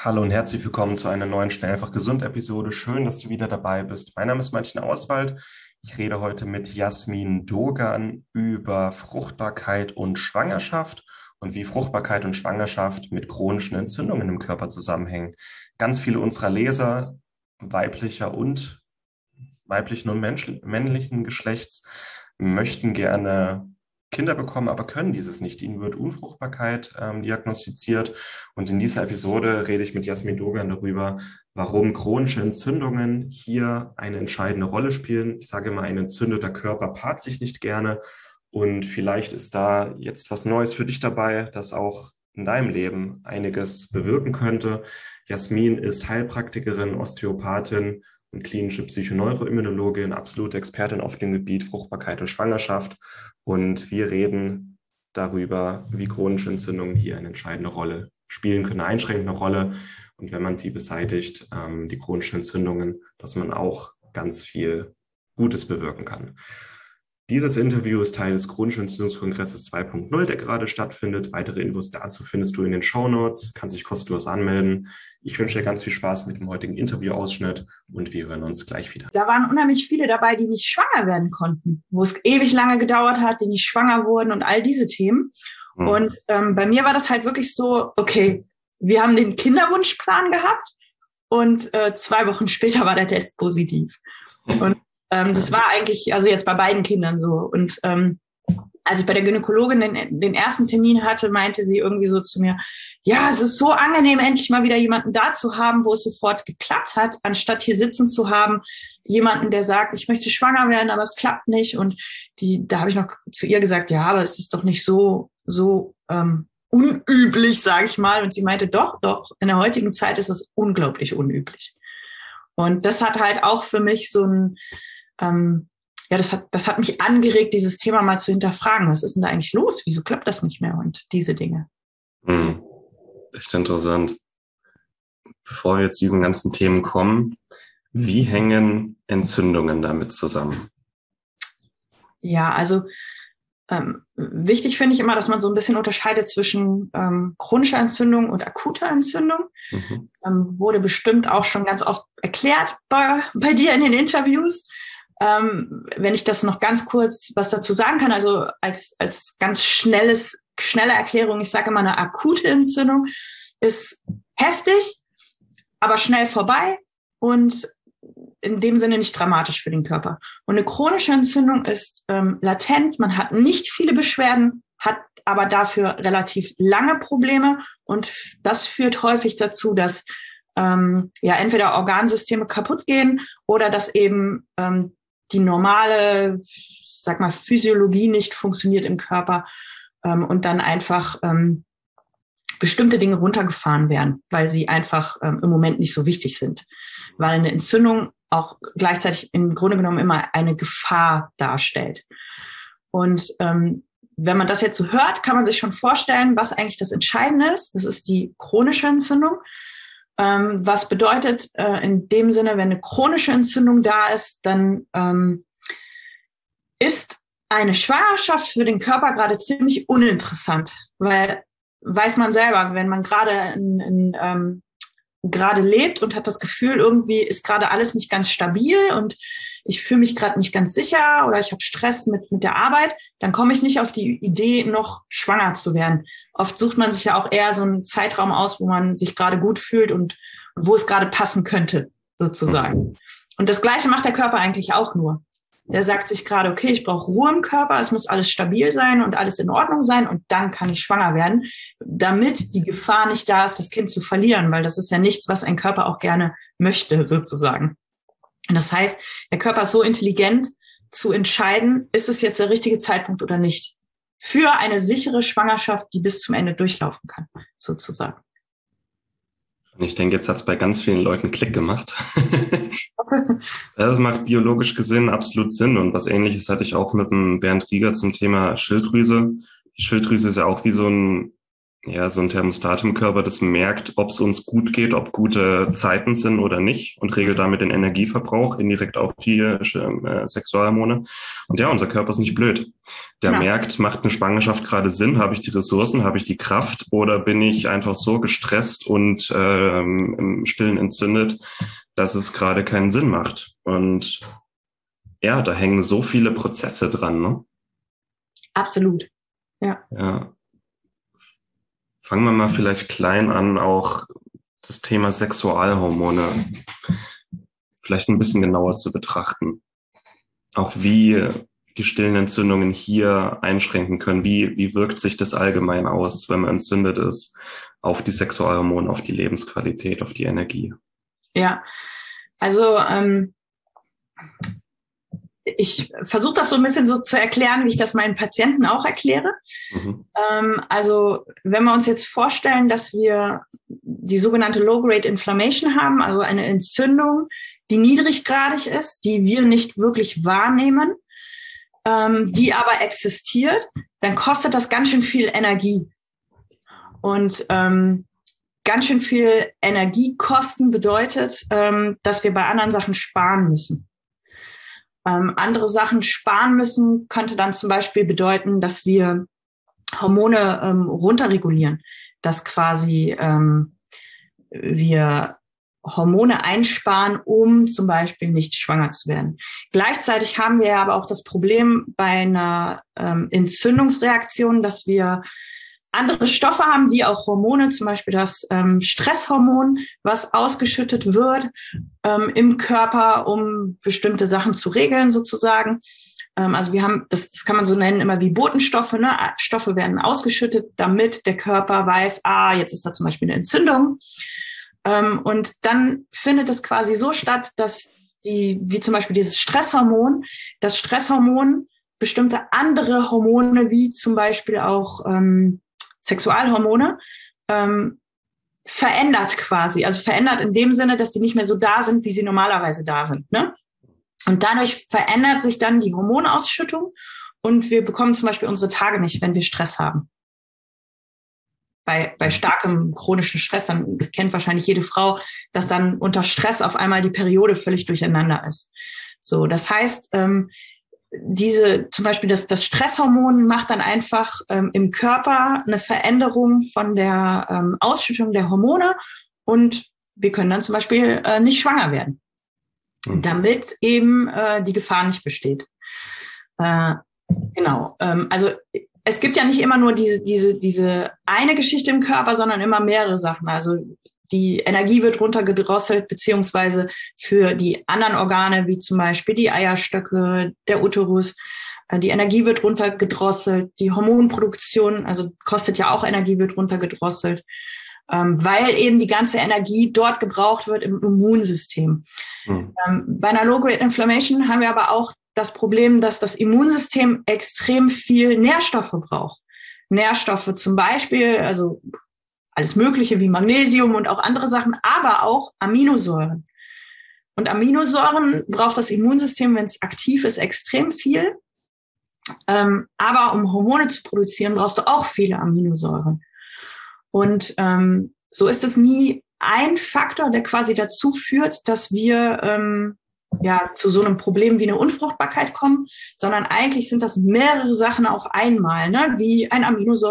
Hallo und herzlich willkommen zu einer neuen Schnell einfach gesund Episode. Schön, dass du wieder dabei bist. Mein Name ist Martin Auswald. Ich rede heute mit Jasmin Dogan über Fruchtbarkeit und Schwangerschaft und wie Fruchtbarkeit und Schwangerschaft mit chronischen Entzündungen im Körper zusammenhängen. Ganz viele unserer Leser, weiblicher und weiblichen und männlichen Geschlechts, möchten gerne Kinder bekommen, aber können dieses nicht. Ihnen wird Unfruchtbarkeit diagnostiziert. Und in dieser Episode rede ich mit Jasmin Dogan darüber, warum chronische Entzündungen hier eine entscheidende Rolle spielen. Ich sage immer, ein entzündeter Körper paart sich nicht gerne. Und vielleicht ist da jetzt was Neues für dich dabei, das auch in deinem Leben einiges bewirken könnte. Jasmin ist Heilpraktikerin, Osteopathin und klinische Psychoneuroimmunologin, absolute Expertin auf dem Gebiet Fruchtbarkeit und Schwangerschaft. Und wir reden darüber, wie chronische Entzündungen hier eine entscheidende Rolle spielen können, eine einschränkende Rolle. Und wenn man sie beseitigt, die chronischen Entzündungen, dass man auch ganz viel Gutes bewirken kann. Dieses Interview ist Teil des Chronischen Entzündungskongresses 2.0, der gerade stattfindet. Weitere Infos dazu findest du in den Shownotes, kannst dich kostenlos anmelden. Ich wünsche dir ganz viel Spaß mit dem heutigen Interviewausschnitt und wir hören uns gleich wieder. Da waren unheimlich viele dabei, die nicht schwanger werden konnten, wo es ewig lange gedauert hat, die nicht schwanger wurden und all diese Themen. Und bei mir war das halt wirklich so, okay, wir haben den Kinderwunschplan gehabt und 2 Wochen später war der Test positiv. Und das war eigentlich, also jetzt bei beiden Kindern so. Und als ich bei der Gynäkologin den ersten Termin hatte, meinte sie irgendwie so zu mir, ja, es ist so angenehm, endlich mal wieder jemanden da zu haben, wo es sofort geklappt hat, anstatt hier sitzen zu haben, jemanden, der sagt, ich möchte schwanger werden, aber es klappt nicht. Und da habe ich noch zu ihr gesagt, ja, aber es ist doch nicht so unüblich, sage ich mal. Und sie meinte, doch, in der heutigen Zeit ist das unglaublich unüblich. Und das hat halt auch für mich so ein das hat mich angeregt, dieses Thema mal zu hinterfragen. Was ist denn da eigentlich los? Wieso klappt das nicht mehr? Und diese Dinge. Echt interessant. Bevor wir jetzt zu diesen ganzen Themen kommen, wie hängen Entzündungen damit zusammen? Ja, also wichtig finde ich immer, dass man so ein bisschen unterscheidet zwischen chronischer Entzündung und akuter Entzündung. Wurde bestimmt auch schon ganz oft erklärt bei dir in den Interviews. Wenn ich das noch ganz kurz was dazu sagen kann, also als ganz schnelle Erklärung, ich sage immer, eine akute Entzündung ist heftig, aber schnell vorbei und in dem Sinne nicht dramatisch für den Körper. Und eine chronische Entzündung ist latent, man hat nicht viele Beschwerden, hat aber dafür relativ lange Probleme und das führt häufig dazu, dass entweder Organsysteme kaputt gehen oder dass eben die normale, sag mal, Physiologie nicht funktioniert im Körper und dann einfach bestimmte Dinge runtergefahren werden, weil sie einfach im Moment nicht so wichtig sind. Weil eine Entzündung auch gleichzeitig im Grunde genommen immer eine Gefahr darstellt. Und wenn man das jetzt so hört, kann man sich schon vorstellen, was eigentlich das Entscheidende ist. Das ist die chronische Entzündung. Was bedeutet in dem Sinne, wenn eine chronische Entzündung da ist, dann ist eine Schwangerschaft für den Körper gerade ziemlich uninteressant, weil weiß man selber, wenn man gerade lebt und hat das Gefühl, irgendwie ist gerade alles nicht ganz stabil und ich fühle mich gerade nicht ganz sicher oder ich habe Stress mit der Arbeit, dann komme ich nicht auf die Idee, noch schwanger zu werden. Oft sucht man sich ja auch eher so einen Zeitraum aus, wo man sich gerade gut fühlt und wo es gerade passen könnte, sozusagen. Und das Gleiche macht der Körper eigentlich auch nur. Er sagt sich gerade, okay, ich brauche Ruhe im Körper, es muss alles stabil sein und alles in Ordnung sein und dann kann ich schwanger werden, damit die Gefahr nicht da ist, das Kind zu verlieren, weil das ist ja nichts, was ein Körper auch gerne möchte, sozusagen. Und das heißt, der Körper ist so intelligent zu entscheiden, ist es jetzt der richtige Zeitpunkt oder nicht, für eine sichere Schwangerschaft, die bis zum Ende durchlaufen kann, sozusagen. Ich denke, jetzt hat es bei ganz vielen Leuten Klick gemacht. Das macht biologisch gesehen absolut Sinn. Und was Ähnliches hatte ich auch mit dem Bernd Rieger zum Thema Schilddrüse. Die Schilddrüse ist ja auch wie so ein Ja, so ein Thermostat im Körper, das merkt, ob es uns gut geht, ob gute Zeiten sind oder nicht und regelt damit den Energieverbrauch, indirekt auch die Sexualhormone. Und ja, unser Körper ist nicht blöd. Der Genau. merkt, macht eine Schwangerschaft gerade Sinn? Habe ich die Ressourcen? Habe ich die Kraft? Oder bin ich einfach so gestresst und im Stillen entzündet, dass es gerade keinen Sinn macht? Und ja, da hängen so viele Prozesse dran, ne? Absolut. Ja. Ja. Fangen wir mal vielleicht klein an, auch das Thema Sexualhormone vielleicht ein bisschen genauer zu betrachten. Auch wie die stillen Entzündungen hier einschränken können. Wie wirkt sich das allgemein aus, wenn man entzündet ist, auf die Sexualhormone, auf die Lebensqualität, auf die Energie? Ja, also ich versuche das so ein bisschen so zu erklären, wie ich das meinen Patienten auch erkläre. Mhm. Also wenn wir uns jetzt vorstellen, dass wir die sogenannte Low-Grade Inflammation haben, also eine Entzündung, die niedriggradig ist, die wir nicht wirklich wahrnehmen, die aber existiert, dann kostet das ganz schön viel Energie. Und ganz schön viel Energiekosten bedeutet, dass wir bei anderen Sachen sparen müssen. Andere Sachen sparen müssen könnte dann zum Beispiel bedeuten, dass wir Hormone runterregulieren, dass quasi wir Hormone einsparen, um zum Beispiel nicht schwanger zu werden. Gleichzeitig haben wir aber auch das Problem bei einer Entzündungsreaktion, dass wir andere Stoffe haben, wie auch Hormone, zum Beispiel das Stresshormon, was ausgeschüttet wird im Körper, um bestimmte Sachen zu regeln sozusagen. Also wir haben, das kann man so nennen, immer wie Botenstoffe. Ne? Stoffe werden ausgeschüttet, damit der Körper weiß, jetzt ist da zum Beispiel eine Entzündung. Und dann findet es quasi so statt, dass wie zum Beispiel dieses Stresshormon, das Stresshormon bestimmte andere Hormone, wie zum Beispiel auch Sexualhormone, verändert quasi. Also verändert in dem Sinne, dass die nicht mehr so da sind, wie sie normalerweise da sind. Ne? Und dadurch verändert sich dann die Hormonausschüttung und wir bekommen zum Beispiel unsere Tage nicht, wenn wir Stress haben. Bei starkem chronischen Stress, dann das kennt wahrscheinlich jede Frau, dass dann unter Stress auf einmal die Periode völlig durcheinander ist. So, das heißt, zum Beispiel das Stresshormon macht dann einfach im Körper eine Veränderung von der Ausschüttung der Hormone und wir können dann zum Beispiel nicht schwanger werden, damit eben die Gefahr nicht besteht. Genau. Also es gibt ja nicht immer nur diese eine Geschichte im Körper, sondern immer mehrere Sachen. Also die Energie wird runtergedrosselt, beziehungsweise für die anderen Organe, wie zum Beispiel die Eierstöcke, der Uterus, die Energie wird runtergedrosselt, die Hormonproduktion, also kostet ja auch Energie, wird runtergedrosselt, weil eben die ganze Energie dort gebraucht wird im Immunsystem. Bei einer Low-Grade Inflammation haben wir aber auch das Problem, dass das Immunsystem extrem viel Nährstoffe braucht. Nährstoffe zum Beispiel, also alles Mögliche wie Magnesium und auch andere Sachen, aber auch Aminosäuren. Und Aminosäuren braucht das Immunsystem, wenn es aktiv ist, extrem viel. Aber um Hormone zu produzieren, brauchst du auch viele Aminosäuren. Und so ist es nie ein Faktor, der quasi dazu führt, dass wir zu so einem Problem wie eine Unfruchtbarkeit kommen, sondern eigentlich sind das mehrere Sachen auf einmal, ne? Wie ein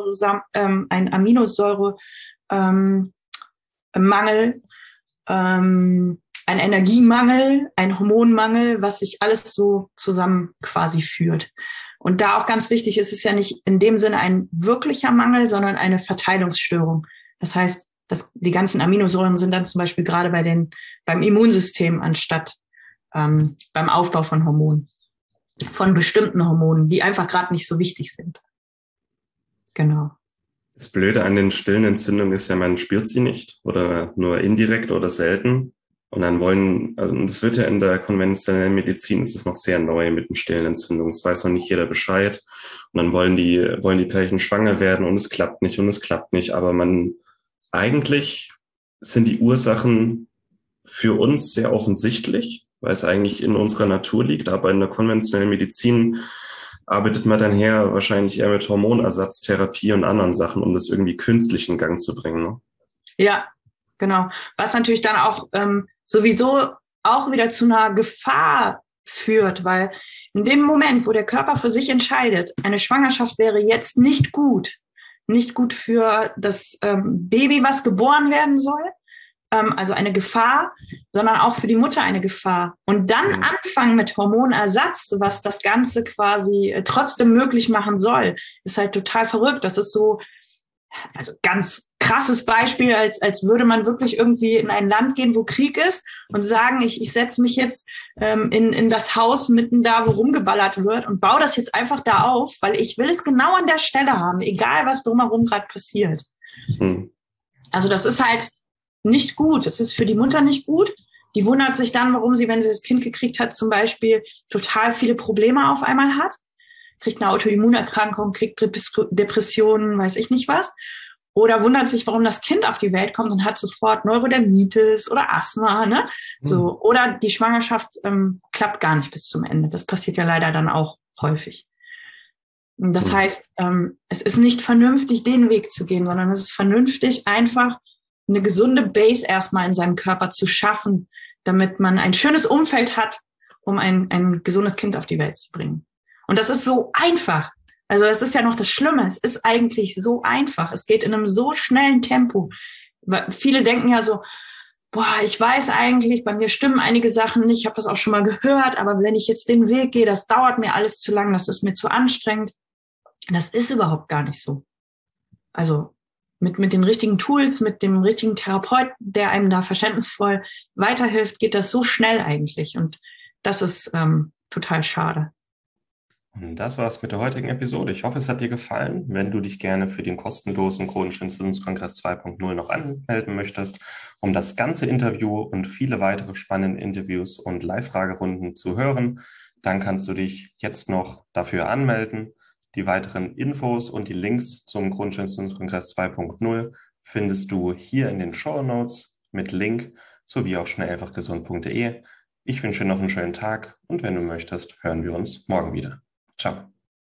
Aminosäuremangel, ein Energiemangel, ein Hormonmangel, was sich alles so zusammen quasi führt. Und da auch ganz wichtig ist es ja nicht in dem Sinne ein wirklicher Mangel, sondern eine Verteilungsstörung. Das heißt, die ganzen Aminosäuren sind dann zum Beispiel gerade beim Immunsystem anstatt beim Aufbau von Hormonen, von bestimmten Hormonen, die einfach gerade nicht so wichtig sind. Genau. Das Blöde an den stillen Entzündungen ist ja, man spürt sie nicht oder nur indirekt oder selten. Und dann das wird ja in der konventionellen Medizin, ist es noch sehr neu mit den stillen Entzündungen. Es weiß noch nicht jeder Bescheid. Und dann wollen die Pärchen schwanger werden und es klappt nicht und es klappt nicht. Aber eigentlich sind die Ursachen für uns sehr offensichtlich, weil es eigentlich in unserer Natur liegt. Aber in der konventionellen Medizin arbeitet man dann her wahrscheinlich eher mit Hormonersatztherapie und anderen Sachen, um das irgendwie künstlich in Gang zu bringen, ne? Ja, genau. Was natürlich dann auch sowieso auch wieder zu einer Gefahr führt, weil in dem Moment, wo der Körper für sich entscheidet, eine Schwangerschaft wäre jetzt nicht gut für das Baby, was geboren werden soll, also eine Gefahr, sondern auch für die Mutter eine Gefahr. Und dann anfangen mit Hormonersatz, was das Ganze quasi trotzdem möglich machen soll, ist halt total verrückt. Das ist so, also ganz krasses Beispiel, als würde man wirklich irgendwie in ein Land gehen, wo Krieg ist und sagen, ich setze mich jetzt in das Haus mitten da, wo rumgeballert wird und baue das jetzt einfach da auf, weil ich will es genau an der Stelle haben, egal was drumherum gerade passiert. Also das ist halt nicht gut. Das ist für die Mutter nicht gut. Die wundert sich dann, warum sie, wenn sie das Kind gekriegt hat, zum Beispiel total viele Probleme auf einmal hat. Kriegt eine Autoimmunerkrankung, kriegt Depressionen, weiß ich nicht was. Oder wundert sich, warum das Kind auf die Welt kommt und hat sofort Neurodermitis oder Asthma, ne? So. Oder die Schwangerschaft klappt gar nicht bis zum Ende. Das passiert ja leider dann auch häufig. Und das heißt, es ist nicht vernünftig, den Weg zu gehen, sondern es ist vernünftig, einfach eine gesunde Base erstmal in seinem Körper zu schaffen, damit man ein schönes Umfeld hat, um ein gesundes Kind auf die Welt zu bringen. Und das ist so einfach. Also es ist ja noch das Schlimme. Es ist eigentlich so einfach. Es geht in einem so schnellen Tempo. Viele denken ja so, boah, ich weiß eigentlich, bei mir stimmen einige Sachen nicht. Ich habe das auch schon mal gehört. Aber wenn ich jetzt den Weg gehe, das dauert mir alles zu lang. Das ist mir zu anstrengend. Das ist überhaupt gar nicht so. Also mit den richtigen Tools, mit dem richtigen Therapeuten, der einem da verständnisvoll weiterhilft, geht das so schnell eigentlich. Und das ist total schade. Und das war's mit der heutigen Episode. Ich hoffe, es hat dir gefallen. Wenn du dich gerne für den kostenlosen Chronischen Entzündungskongress 2.0 noch anmelden möchtest, um das ganze Interview und viele weitere spannende Interviews und Live-Fragerunden zu hören, dann kannst du dich jetzt noch dafür anmelden. Die weiteren Infos und die Links zum Chronischen Entzündungskongress 2.0 findest du hier in den Shownotes mit Link sowie auf schnelleinfachgesund.de. Ich wünsche dir noch einen schönen Tag und wenn du möchtest, hören wir uns morgen wieder. Ciao.